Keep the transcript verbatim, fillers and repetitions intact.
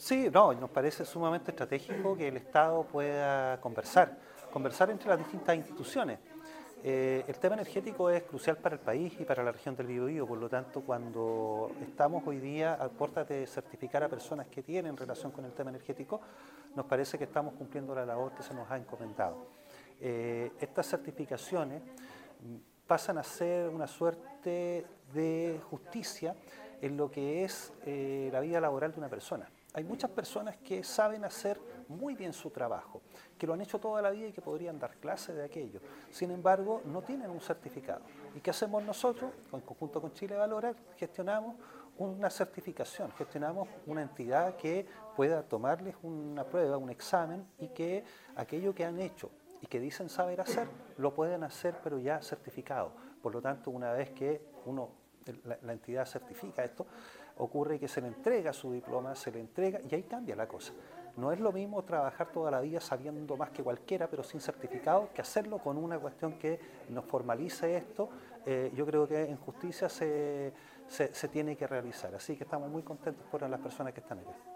Sí, no, nos parece sumamente estratégico que el Estado pueda conversar, conversar entre las distintas instituciones. Eh, el tema energético es crucial para el país y para la región del Biobío, por lo tanto, cuando estamos hoy día a puertas de certificar a personas que tienen relación con el tema energético, nos parece que estamos cumpliendo la labor que se nos ha encomendado. Eh, estas certificaciones pasan a ser una suerte de justicia en lo que es eh, la vida laboral de una persona. Hay muchas personas que saben hacer muy bien su trabajo, que lo han hecho toda la vida y que podrían dar clases de aquello. Sin embargo, no tienen un certificado. ¿Y qué hacemos nosotros? En conjunto con Chile Valora, gestionamos una certificación, gestionamos una entidad que pueda tomarles una prueba, un examen, y que aquello que han hecho y que dicen saber hacer, lo pueden hacer pero ya certificado. Por lo tanto, una vez que uno, la, la entidad certifica esto, ocurre que se le entrega su diploma, se le entrega y ahí cambia la cosa. No es lo mismo trabajar toda la vida sabiendo más que cualquiera, pero sin certificado, que hacerlo con una cuestión que nos formalice esto. Eh, yo creo que en justicia se, se, se tiene que realizar. Así que estamos muy contentos por las personas que están aquí.